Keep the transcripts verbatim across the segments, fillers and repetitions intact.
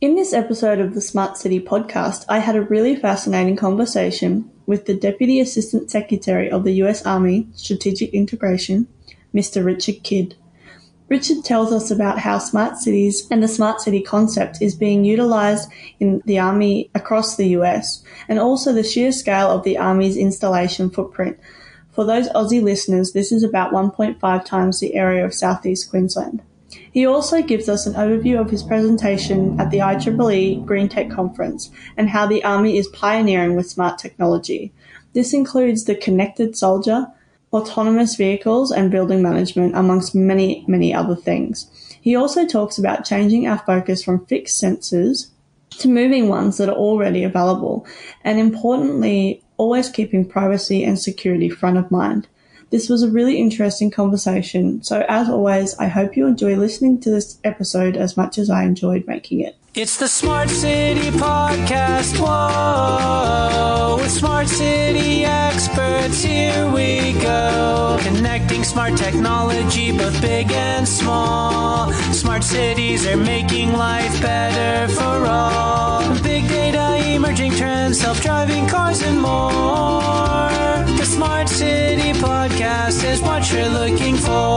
In this episode of the Smart City podcast, I had a really fascinating conversation with the Deputy Assistant Secretary of the U S Army Strategic Integration, Mister Richard Kidd. Richard tells us about how smart cities and the smart city concept is being utilised in the Army across the U S, and also the sheer scale of the Army's installation footprint. For those Aussie listeners, this is about one point five times the area of southeast Queensland. He also gives us an overview of his presentation at the I triple E Green Tech Conference and how the Army is pioneering with smart technology. This includes the connected soldier, autonomous vehicles and building management, amongst many, many other things. He also talks about changing our focus from fixed sensors to moving ones that are already available, and importantly, always keeping privacy and security front of mind. This was a really interesting conversation, so as always, I hope you enjoy listening to this episode as much as I enjoyed making it. It's the Smart City Podcast, whoa, with Smart City experts, here we go. Connecting smart technology, both big and small. Smart cities are making life better for all. Big data, emerging trends, self-driving cars and more. The Smart City Podcast is what you're looking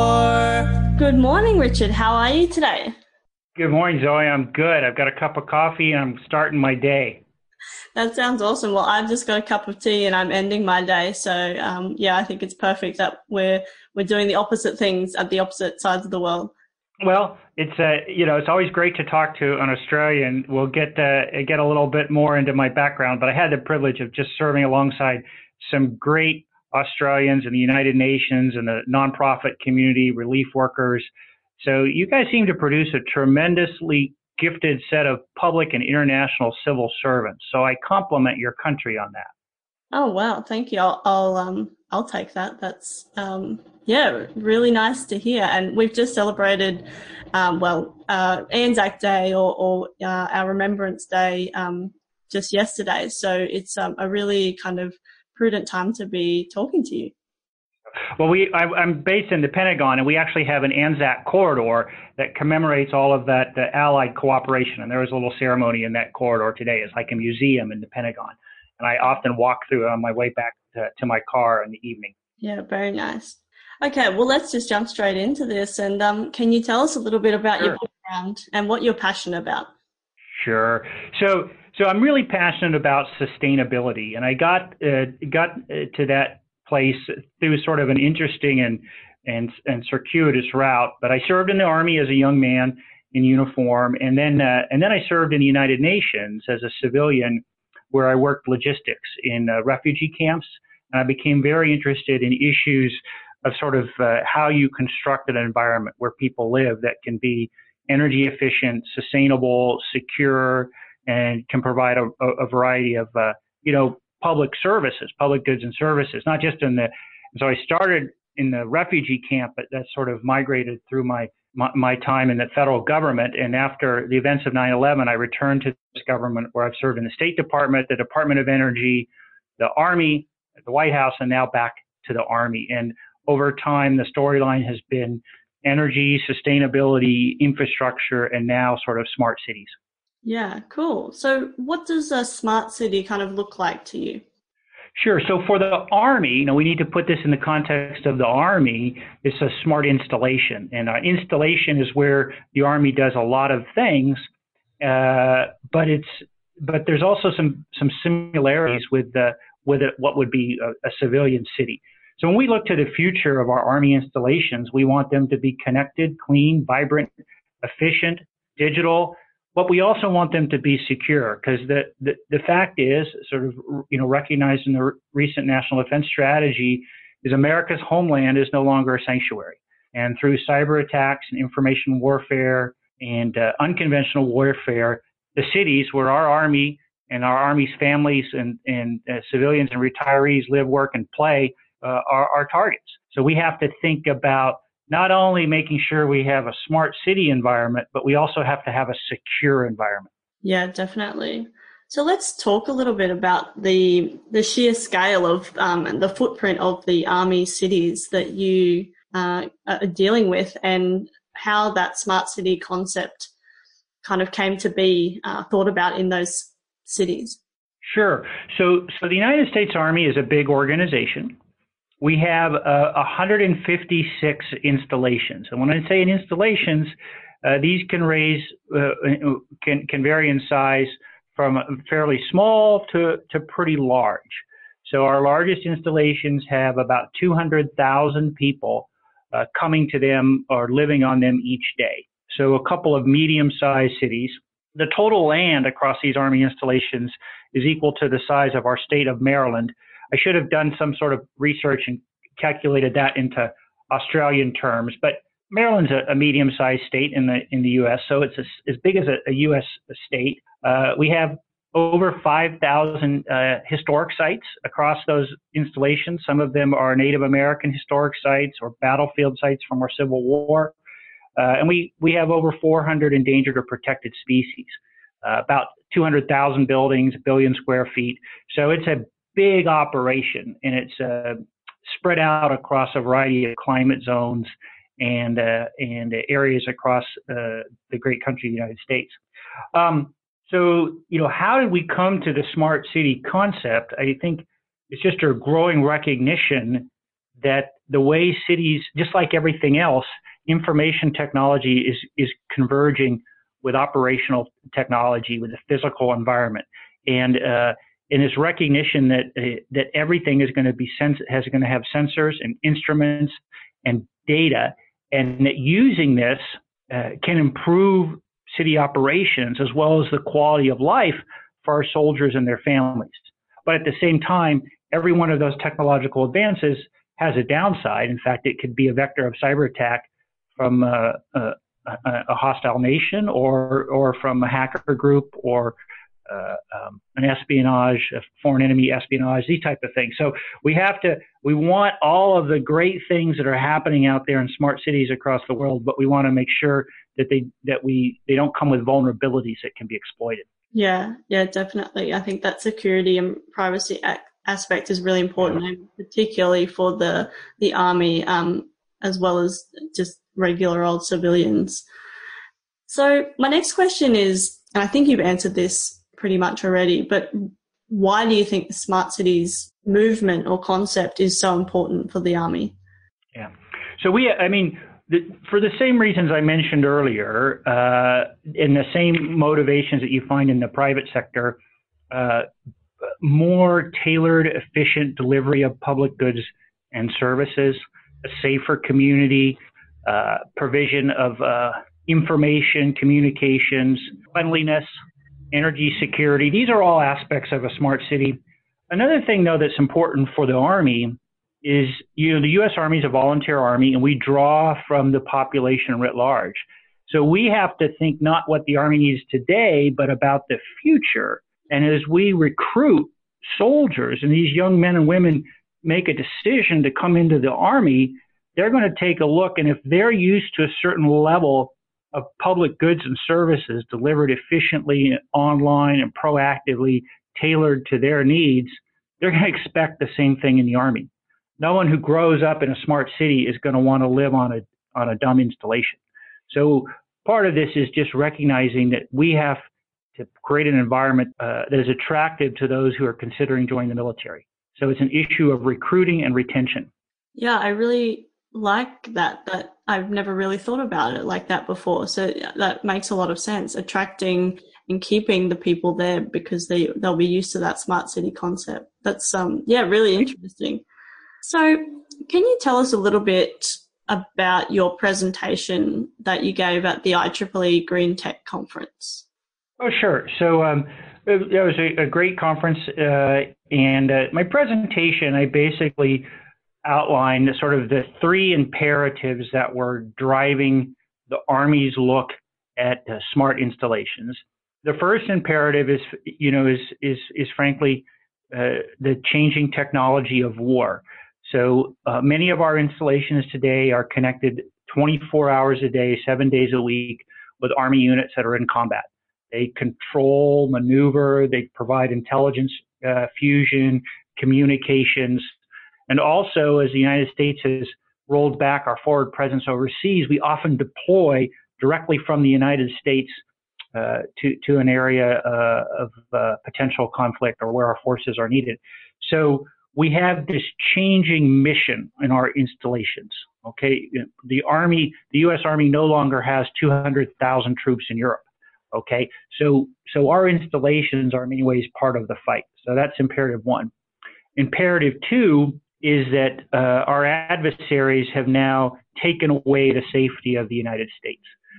for. Good morning, Richard. How are you today? Good morning, Zoe. I'm good. I've got a cup of coffee and I'm starting my day. That sounds awesome. Well, I've just got a cup of tea and I'm ending my day. So, um, yeah, I think it's perfect that we're we're doing the opposite things at the opposite sides of the world. Well, it's uh, you know, it's always great to talk to an Australian. We'll get uh, get a little bit more into my background, but I had the privilege of just serving alongside some great Australians in the United Nations and the nonprofit community, relief workers. So you guys seem to produce a tremendously gifted set of public and international civil servants. So I compliment your country on that. Oh, wow. Thank you. I'll, I'll, um, I'll take that. That's, um, yeah, really nice to hear. And we've just celebrated, um, well, uh, Anzac Day or, or uh, our Remembrance Day, um, just yesterday. So it's um, a really kind of prudent time to be talking to you. Well, we I, I'm based in the Pentagon, and we actually have an Anzac corridor that commemorates all of that, the Allied cooperation. And there was a little ceremony in that corridor today. It's like a museum in the Pentagon. And I often walk through it on my way back to, to my car in the evening. Yeah, very nice. Okay, well, let's just jump straight into this. And um, can you tell us a little bit about Sure. your background and what you're passionate about? Sure. So, so I'm really passionate about sustainability, and I got uh, got uh, to that place through sort of an interesting and, and and circuitous route. But I served in the Army as a young man in uniform, and then uh, and then I served in the United Nations as a civilian, where I worked logistics in uh, refugee camps, and I became very interested in issues of sort of uh, how you construct an environment where people live that can be energy efficient, sustainable, secure, and can provide a, a variety of uh, you know. public services, public goods and services, not just in the, so I started in the refugee camp, but that sort of migrated through my, my, my time in the federal government. And after the events of nine eleven, I returned to this government where I've served in the State Department, the Department of Energy, the Army, the White House, and now back to the Army. And over time, the storyline has been energy, sustainability, infrastructure, and now sort of smart cities. Yeah, cool. So what does a smart city kind of look like to you? Sure. So for the Army, you know, we need to put this in the context of the Army. It's a smart installation. And uh, installation is where the Army does a lot of things, uh, but it's but there's also some some similarities with the with it, what would be a, a civilian city. So when we look to the future of our Army installations, we want them to be connected, clean, vibrant, efficient, digital. But we also want them to be secure, because the, the, the fact is, sort of, you know, recognized in the recent National Defense Strategy, is America's homeland is no longer a sanctuary. And through cyber attacks and information warfare and uh, unconventional warfare, the cities where our Army and our Army's families and, and uh, civilians and retirees live, work, and play uh, are our targets. So we have to think about not only making sure we have a smart city environment, but we also have to have a secure environment. Yeah, definitely. So let's talk a little bit about the the sheer scale of um, and the footprint of the Army cities that you uh, are dealing with, and how that smart city concept kind of came to be uh, thought about in those cities? Sure. So, so the United States Army is a big organization. We have uh, one hundred fifty-six installations. And when I say installations, uh, these can raise, uh, can, can vary in size from fairly small to, to pretty large. So our largest installations have about two hundred thousand people uh, coming to them or living on them each day. So a couple of medium-sized cities. The total land across these Army installations is equal to the size of our state of Maryland. I should have done some sort of research and calculated that into Australian terms, but Maryland's a, a medium-sized state in the in the U S, so it's a, as big as a, a U S state. Uh, we have over five thousand uh, historic sites across those installations. Some of them are Native American historic sites or battlefield sites from our Civil War. Uh, and we, we have over four hundred endangered or protected species, uh, about two hundred thousand buildings, a billion square feet. So it's a big operation, and it's uh, spread out across a variety of climate zones and uh, and areas across uh, the great country of the United States. Um, so, you know, how did we come to the smart city concept? I think it's just a growing recognition that the way cities, just like everything else, information technology is is converging with operational technology, with the physical environment, and uh, and this recognition that uh, that everything is going to be sens- has going to have sensors and instruments and data, and that using this uh, can improve city operations as well as the quality of life for our soldiers and their families. But at the same time, every one of those technological advances has a downside. In fact, it could be a vector of cyber attack from uh, a, a hostile nation, or or from a hacker group, or uh, um, an espionage, a foreign enemy espionage, these type of things. So we have to, we want all of the great things that are happening out there in smart cities across the world, but we want to make sure that they that we they don't come with vulnerabilities that can be exploited. Yeah, yeah, definitely. I think that security and privacy ac- aspect is really important, yeah. And particularly for the the Army, um, as well as just regular old civilians. So my next question is, and I think you've answered this pretty much already, but why do you think the smart cities movement or concept is so important for the Army? Yeah. So we, I mean, the, for the same reasons I mentioned earlier, uh, in the same motivations that you find in the private sector, uh, more tailored, efficient delivery of public goods and services, a safer community, uh, provision of uh, information, communications, cleanliness, energy security. These are all aspects of a smart city. Another thing, though, that's important for the Army is, you know, the U S Army is a volunteer army, and we draw from the population writ large. So we have to think not what the Army needs today, but about the future. And as we recruit soldiers and these young men and women make a decision to come into the Army, they're going to take a look, and if they're used to a certain level of public goods and services delivered efficiently, online, and proactively tailored to their needs, they're going to expect the same thing in the Army. No one who grows up in a smart city is going to want to live on a on a dumb installation. So part of this is just recognizing that we have to create an environment uh, that is attractive to those who are considering joining the military. So it's an issue of recruiting and retention. Yeah, I really like that, that I've never really thought about it like that before. So that makes a lot of sense, attracting and keeping the people there because they, they'll be used to that smart city concept. That's, um, yeah, really interesting. So can you tell us a little bit about your presentation that you gave at the I triple E Green Tech Conference? Oh, sure. So um, it, it was a, a great conference, uh, and uh, my presentation, I basically outlined sort of the three imperatives that were driving the Army's look at uh, smart installations. The first imperative is, you know, is is is frankly uh, the changing technology of war. So uh, many of our installations today are connected twenty-four hours a day, seven days a week with Army units that are in combat. They control, maneuver, they provide intelligence uh, fusion, communications, and also as the United States has rolled back our forward presence overseas, we often deploy directly from the United States uh, to, to an area uh, of uh, potential conflict or where our forces are needed. So we have this changing mission in our installations. Okay, the Army, the U S Army no longer has two hundred thousand troops in Europe. Okay, so so our installations are in many ways part of the fight. So that's imperative one. Imperative two is that uh, our adversaries have now taken away the safety of the United States.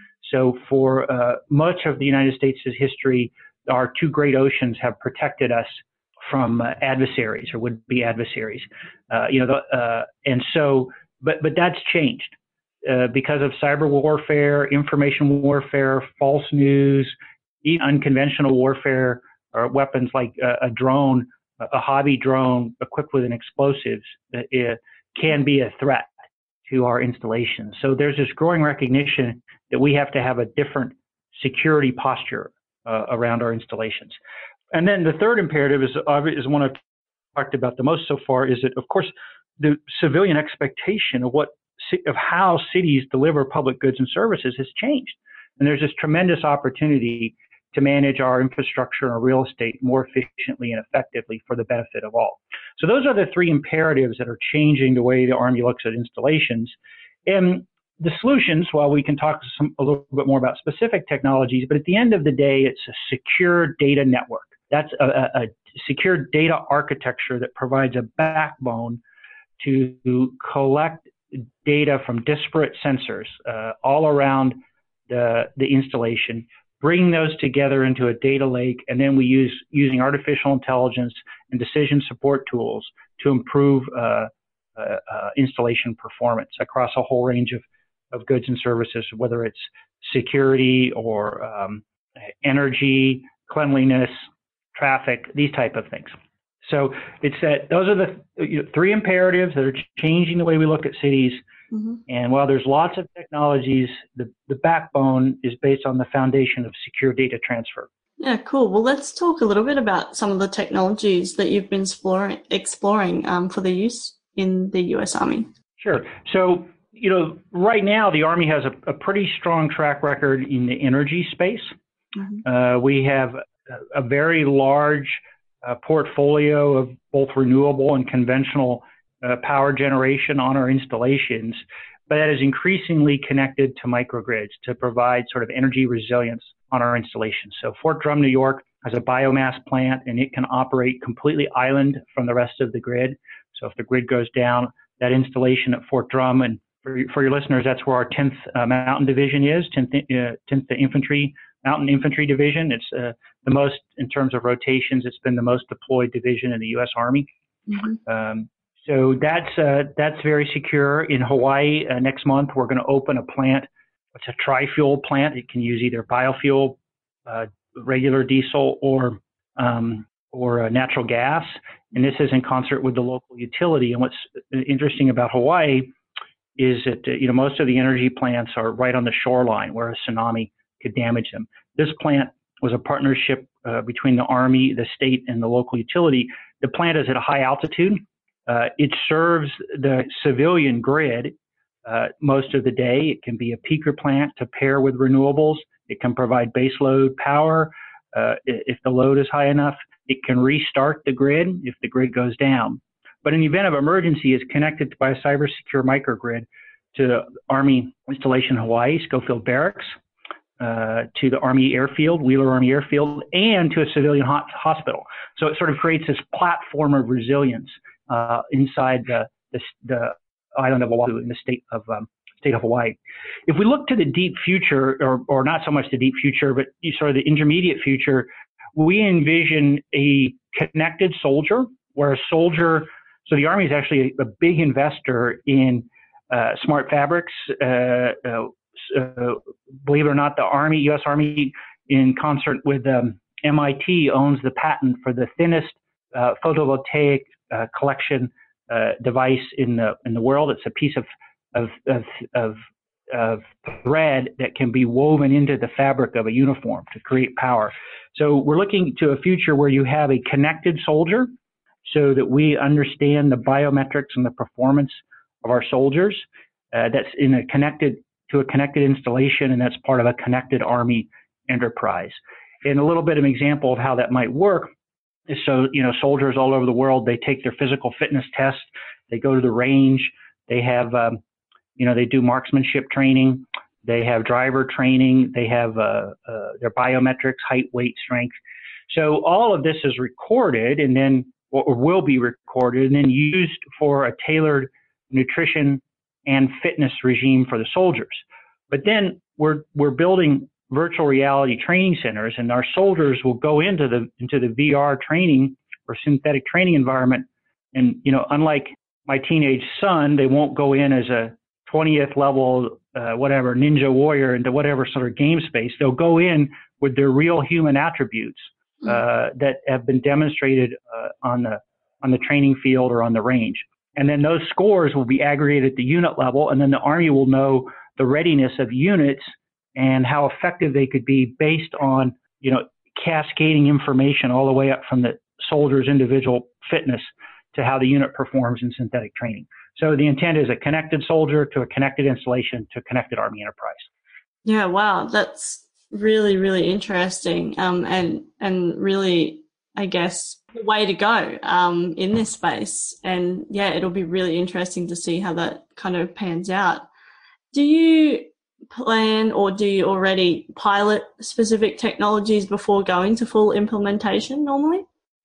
So for uh, much of the United States' history, our two great oceans have protected us from uh, adversaries or would-be adversaries. Uh, you know, the, uh, and so, but but that's changed uh, because of cyber warfare, information warfare, false news, even unconventional warfare, or weapons like uh, a drone, a hobby drone equipped with an explosives, uh, it can be a threat to our installations. So there's this growing recognition that we have to have a different security posture uh, around our installations. And then the third imperative is, is one I've talked about the most so far, is that, of course, the civilian expectation of what of how cities deliver public goods and services has changed. And there's this tremendous opportunity to manage our infrastructure and our real estate more efficiently and effectively for the benefit of all. So those are the three imperatives that are changing the way the Army looks at installations. And the solutions, while we can talk some, a little bit more about specific technologies, but at the end of the day, it's a secure data network. That's a, a, a secure data architecture that provides a backbone to collect data from disparate sensors uh, all around the, the installation, bring those together into a data lake, and then we use using artificial intelligence and decision support tools to improve uh, uh, uh, installation performance across a whole range of, of goods and services, whether it's security or um, energy, cleanliness, traffic, these type of things. So it's that those are the you know, three imperatives that are changing the way we look at cities. Mm-hmm. And while there's lots of technologies, the, the backbone is based on the foundation of secure data transfer. Yeah, cool. Well, let's talk a little bit about some of the technologies that you've been exploring, exploring um, for the use in the U S Army. Sure. So, you know, right now the Army has a, a pretty strong track record in the energy space. Mm-hmm. Uh, we have a, a very large uh, portfolio of both renewable and conventional Uh, power generation on our installations, but that is increasingly connected to microgrids to provide sort of energy resilience on our installations. So Fort Drum, New York has a biomass plant, and it can operate completely island from the rest of the grid. So if the grid goes down, that installation at Fort Drum, and for, for your listeners, that's where our tenth uh, Mountain Division is, tenth, uh, tenth Infantry, Mountain Infantry Division. It's uh, the most, in terms of rotations, it's been the most deployed division in the U S Army. Mm-hmm. Um, So that's uh, that's very secure. In Hawaii, uh, next month, we're going to open a plant. It's a tri-fuel plant. It can use either biofuel, uh, regular diesel, or um, or uh, natural gas. And this is in concert with the local utility. And what's interesting about Hawaii is that uh, you know most of the energy plants are right on the shoreline where a tsunami could damage them. This plant was a partnership uh, between the Army, the state, and the local utility. The plant is at a high altitude. Uh, it serves the civilian grid uh, most of the day. It can be a peaker plant to pair with renewables. It can provide baseload power. Uh, if the load is high enough, it can restart the grid if the grid goes down. But in the event of emergency, it's connected by a cyber secure microgrid to the Army installation in Hawaii, Schofield Barracks, uh, to the Army Airfield, Wheeler Army Airfield, and to a civilian hot hospital. So it sort of creates this platform of resilience Uh, inside the, the the island of Oahu in the state of um, state of Hawaii. If we look to the deep future, or or not so much the deep future, but sort of the intermediate future, we envision a connected soldier, where a soldier. So the Army is actually a, a big investor in uh, smart fabrics. Uh, uh, uh, believe it or not, the Army, U S Army, in concert with um, M I T, owns the patent for the thinnest uh, photovoltaic Uh, collection uh, device in the in the world. It's a piece of of, of of of thread that can be woven into the fabric of a uniform to create power. So we're looking to a future where you have a connected soldier, so that we understand the biometrics and the performance of our soldiers. Uh, that's in a connected to a connected installation, and that's part of a connected Army enterprise. And a little bit of an example of how that might work is, so, you know, soldiers all over the world, they take their physical fitness test, they go to the range, they have, um, you know, they do marksmanship training, they have driver training, they have uh, uh, their biometrics, height, weight, strength. So all of this is recorded and then, or will be recorded and then used for a tailored nutrition and fitness regime for the soldiers. But then we're we're building virtual reality training centers, and our soldiers will go into the into the V R training or synthetic training environment. And, you know, unlike my teenage son, they won't go in as a twentieth level, uh, whatever, ninja warrior into whatever sort of game space. They'll go in with their real human attributes uh, that have been demonstrated uh, on the on the training field or on the range. And then those scores will be aggregated at the unit level, and then the Army will know the readiness of units and how effective they could be based on, you know, cascading information all the way up from the soldier's individual fitness to how the unit performs in synthetic training. So the intent is a connected soldier to a connected installation to a connected Army enterprise. Yeah, wow, that's really, really interesting, um, and and really, I guess, the way to go um, in this space. And yeah, it'll be really interesting to see how that kind of pans out. Do you plan, or do you already pilot specific technologies before going to full implementation normally?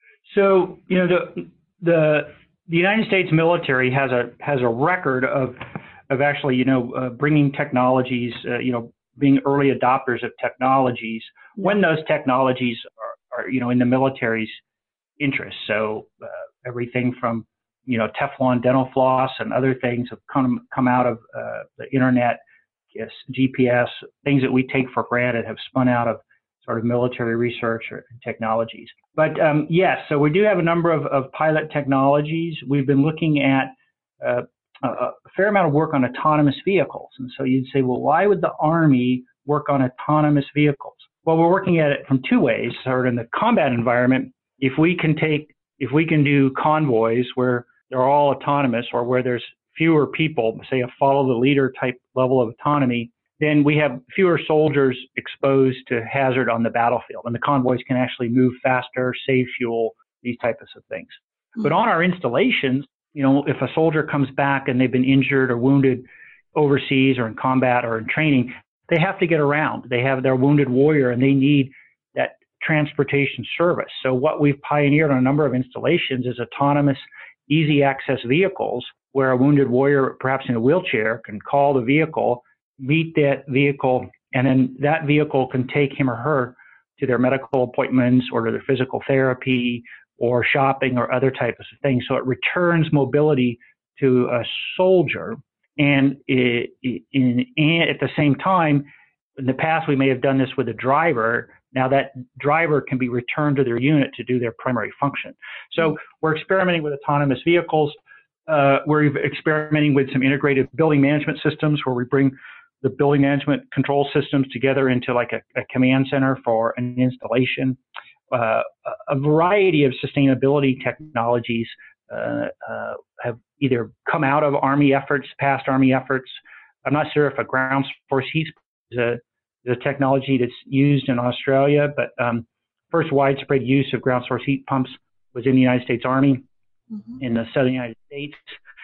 So, you know, the the the United States military has a has a record of of actually, you know, uh, bringing technologies, uh, you know, being early adopters of technologies when those technologies are, are you know, in the military's interest. So uh, everything from, you know, Teflon dental floss and other things have come come out of uh, the internet, yes, G P S, things that we take for granted have spun out of sort of military research or technologies. But um, yes, so we do have a number of, of pilot technologies. We've been looking at uh, a fair amount of work on autonomous vehicles. And so you'd say, well, why would the Army work on autonomous vehicles? Well, we're working at it from two ways. Sort of in the combat environment, if we can take, if we can do convoys where they're all autonomous or where there's fewer people, say a follow the leader type level of autonomy, then we have fewer soldiers exposed to hazard on the battlefield, and the convoys can actually move faster, save fuel, these types of things. Mm-hmm. But on our installations, you know, if a soldier comes back and they've been injured or wounded overseas or in combat or in training, they have to get around. They have their wounded warrior and they need that transportation service. So what we've pioneered on a number of installations is autonomous, easy access vehicles where a wounded warrior, perhaps in a wheelchair, can call the vehicle, meet that vehicle, and then that vehicle can take him or her to their medical appointments or to their physical therapy or shopping or other types of things. So it returns mobility to a soldier. And it, in, in, at the same time, in the past, we may have done this with a driver. Now that driver can be returned to their unit to do their primary function. So we're experimenting with autonomous vehicles. Uh, we're experimenting with some integrated building management systems where we bring the building management control systems together into like a, a command center for an installation. Uh, a variety of sustainability technologies uh, uh, have either come out of Army efforts, past Army efforts. I'm not sure if a ground source heat is a, is a technology that's used in Australia, but um, first widespread use of ground source heat pumps was in the United States Army mm-hmm. in the southern United States.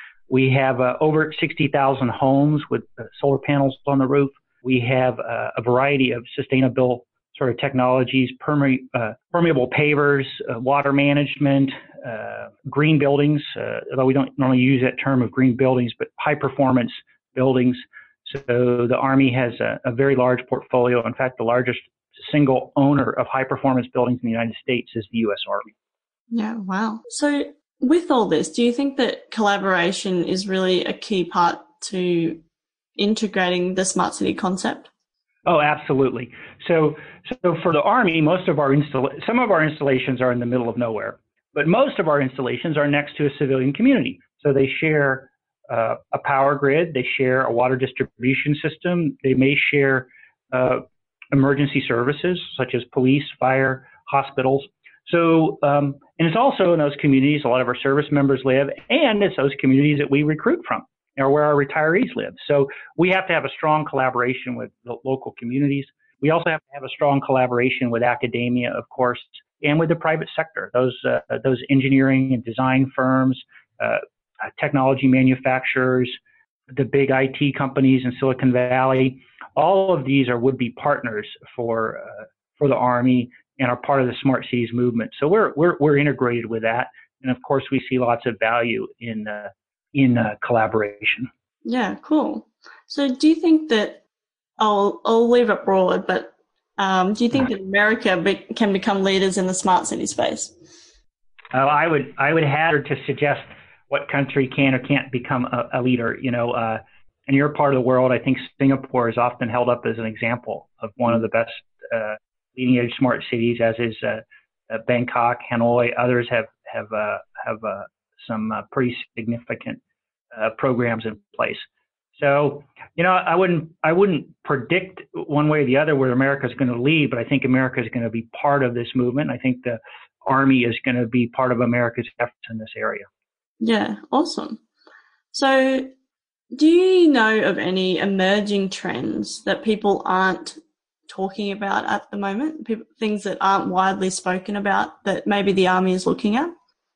We have uh, over sixty thousand homes with uh, solar panels on the roof. We have uh, a variety of sustainable sort of technologies, perme- uh, permeable pavers, uh, water management, uh, green buildings, uh, although we don't normally use that term of green buildings, but high performance buildings. So the Army has a, a very large portfolio. In fact, the largest single owner of high performance buildings in the United States is the U S Army. Yeah, wow. So with all this, do you think that collaboration is really a key part to integrating the smart city concept? Oh, absolutely. So, so for the Army, most of our install, some of our installations are in the middle of nowhere, but most of our installations are next to a civilian community. So they share uh, a power grid, they share a water distribution system, they may share uh, emergency services such as police, fire, hospitals. So, um, and it's also in those communities a lot of our service members live, and it's those communities that we recruit from, or where our retirees live. So we have to have a strong collaboration with the local communities. we also have to have a strong collaboration with academia, of course, and with the private sector, those uh, those engineering and design firms, uh, technology manufacturers, the big I T companies in Silicon Valley. All of these are would-be partners for uh, for the Army and are part of the Smart Cities movement. So we're we're we're integrated with that, and of course we see lots of value in uh, in uh, collaboration. Yeah, cool. So do you think that I'll I'll leave it broad, but um, do you think that America be, can become leaders in the smart city space? Uh, I would I would hazard to suggest what country can or can't become a, a leader. You know, uh, in your part of the world, I think Singapore is often held up as an example of one of the best uh, leading edge smart cities, as is uh, uh, Bangkok, Hanoi. Others have have uh, have uh, some uh, pretty significant uh, programs in place. So, you know, I wouldn't I wouldn't predict one way or the other where America is going to lead, but I think America is going to be part of this movement. I think the Army is going to be part of America's efforts in this area. Yeah, awesome. So, do you know of any emerging trends that people aren't talking about at the moment? People, things that aren't widely spoken about that maybe the Army is looking at?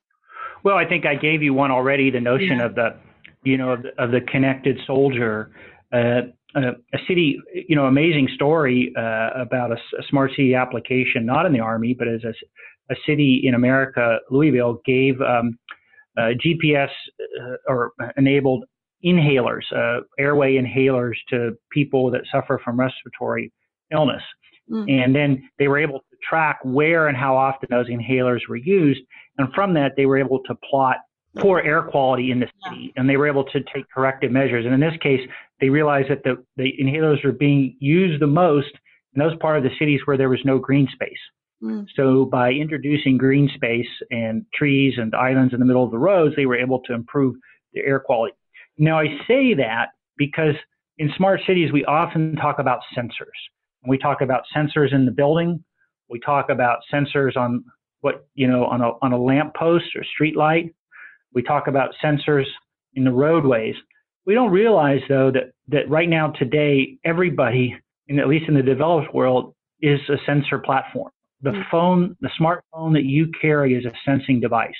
Well, I think I gave you one already, the notion yeah. of the you know, of the, of the connected soldier, uh, uh, a city, you know, amazing story uh, about a, a smart city application, not in the Army, but as a, a city in America, Louisville, gave um, uh, G P S uh, or enabled inhalers, uh, airway inhalers to people that suffer from respiratory illness. Mm. And then they were able to track where and how often those inhalers were used. And from that, they were able to plot poor air quality in the city, and they were able to take corrective measures. And in this case, they realized that the, the inhalers were being used the most in those part of the cities where there was no green space. Mm. So by introducing green space and trees and islands in the middle of the roads, they were able to improve the air quality. Now, I say that because in smart cities, we often talk about sensors. We talk about sensors in the building. We talk about sensors on what, you know, on a, on a lamppost or street light. We talk about sensors in the roadways. We don't realize, though, that, that right now today, everybody, in, at least in the developed world, is a sensor platform. The mm-hmm. phone, the smartphone that you carry is a sensing device.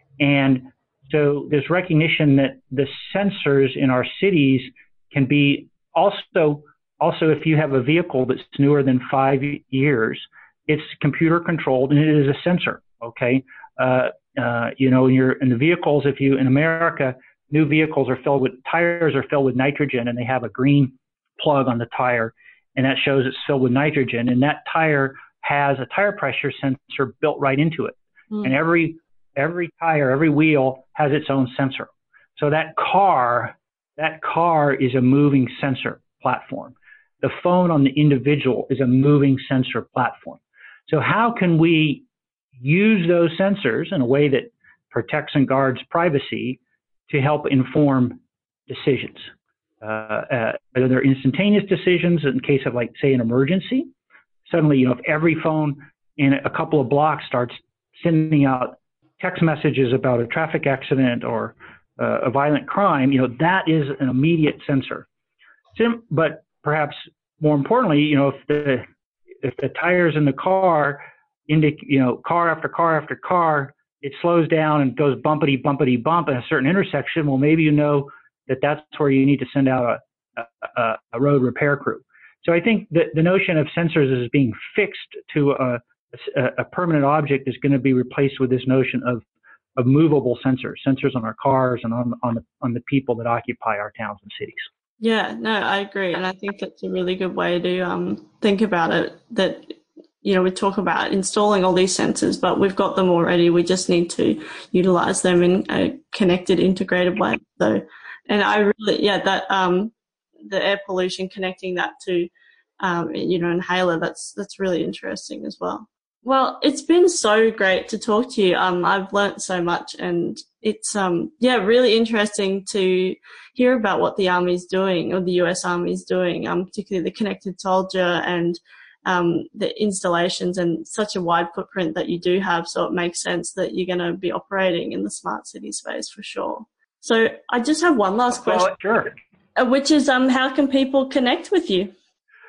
And so there's recognition that the sensors in our cities can be also, also if you have a vehicle that's newer than five years, it's computer controlled and it is a sensor, okay? Uh, Uh, you know, in your in the vehicles, if you in America, new vehicles are filled with tires are filled with nitrogen, and they have a green plug on the tire, and that shows it's filled with nitrogen. And that tire has a tire pressure sensor built right into it, mm. and every every tire, every wheel has its own sensor. So that car, that car is a moving sensor platform. The phone on the individual is a moving sensor platform. So how can we use those sensors in a way that protects and guards privacy to help inform decisions? Uh, uh, are there instantaneous decisions in case of, like, say, an emergency? Suddenly, you know, if every phone in a couple of blocks starts sending out text messages about a traffic accident or uh, a violent crime, you know, that is an immediate sensor. Sim- but perhaps more importantly, you know, if the if the tires in the car Indic, you know, car after car after car, it slows down and goes bumpity, bumpity, bump at a certain intersection. Well, maybe you know that that's where you need to send out a, a, a road repair crew. So I think that the notion of sensors as being fixed to a, a, a permanent object is going to be replaced with this notion of, of movable sensors, sensors on our cars and on, on, the, on the people that occupy our towns and cities. Yeah, no, I agree. And I think that's a really good way to um, think about it, that you know, we talk about installing all these sensors, but we've got them already. We just need to utilize them in a connected, integrated way. So, and I really, yeah, that, um, the air pollution, connecting that to, um, you know, inhaler, that's, that's really interesting as well. Well, it's been so great to talk to you. Um, I've learnt so much, and it's, um, yeah, really interesting to hear about what the Army's doing, or the U S Army's doing, um, particularly the connected soldier and, um, the installations, and such a wide footprint that you do have. So it makes sense that you're going to be operating in the smart city space for sure. So I just have one last question, well, sure. which is, um, how can people connect with you?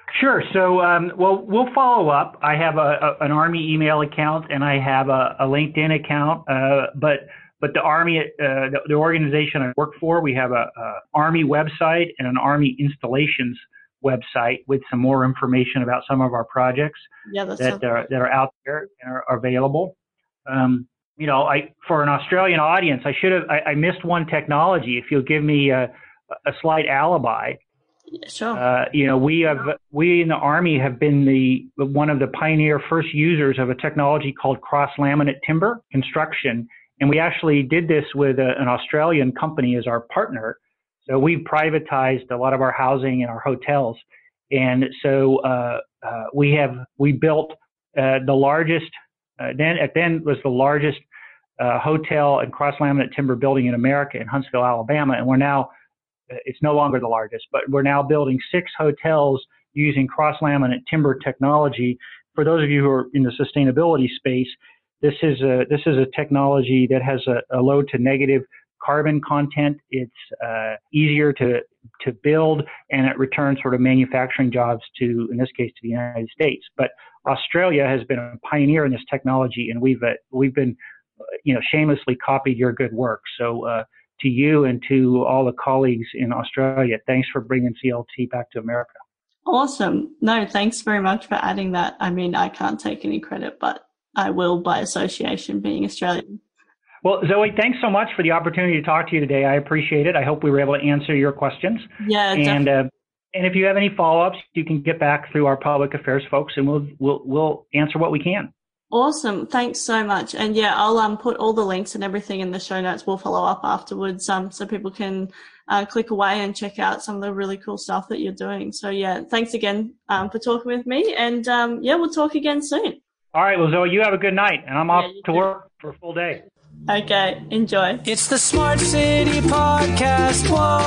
Sure. So, um, well, we'll follow up. I have a, a, an Army email account and I have a, a LinkedIn account. Uh, but but the Army, uh, the, the organization I work for, we have a, a Army website and an Army installations website with some more information about some of our projects yeah, that's that are that are out there and are, are available. Um, you know, I for an Australian audience, I should have I, I missed one technology. If you'll give me a, a slight alibi. Yeah, sure. Uh, you know, we have we in the Army have been the one of the pioneer first users of a technology called cross laminate timber construction, and we actually did this with a, an Australian company as our partner. So we privatized a lot of our housing and our hotels, and so uh, uh, we have we built uh, the largest uh, then at then was the largest uh, hotel and cross laminate timber building in America in Huntsville, Alabama, and we're now. It's no longer the largest, but we're now building six hotels using cross-laminate timber technology. For those of you who are in the sustainability space, this is a this is a technology that has a, a low to negative carbon content. It's uh, easier to to build, and it returns sort of manufacturing jobs to, in this case, to the United States. But Australia has been a pioneer in this technology, and we've uh, we've been, you know, shamelessly copied your good work. So. Uh, To you and to all the colleagues in Australia, thanks for bringing C L T back to America. Awesome. No, thanks very much for adding that. I mean, I can't take any credit, but I will by association being Australian. Well, Zoe, thanks so much for the opportunity to talk to you today. I appreciate it. I hope we were able to answer your questions. Yeah, and uh, and if you have any follow-ups, you can get back through our public affairs folks, and we'll we'll we'll answer what we can. Awesome. Thanks so much. And yeah, I'll um put all the links and everything in the show notes. We'll follow up afterwards um so people can uh, click away and check out some of the really cool stuff that you're doing. So yeah, thanks again um for talking with me. And um yeah, we'll talk again soon. All right. Well, Zoe, you have a good night. And I'm off yeah, to too. work for a full day. Okay. Enjoy. It's the Smart City Podcast.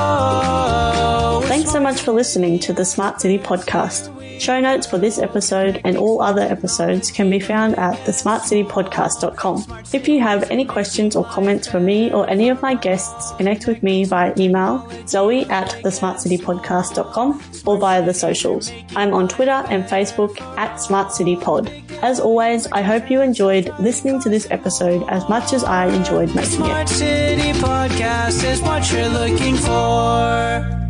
Whoa. Thanks so much for listening to the Smart City Podcast. Show notes for this episode and all other episodes can be found at the smart city podcast dot com. If you have any questions or comments for me or any of my guests, connect with me via email, zoe at the smart city podcast dot com, or via the socials. I'm on Twitter and Facebook at Smart City Pod. As always, I hope you enjoyed listening to this episode as much as I enjoyed making it. Smart City Podcast is what you're looking for.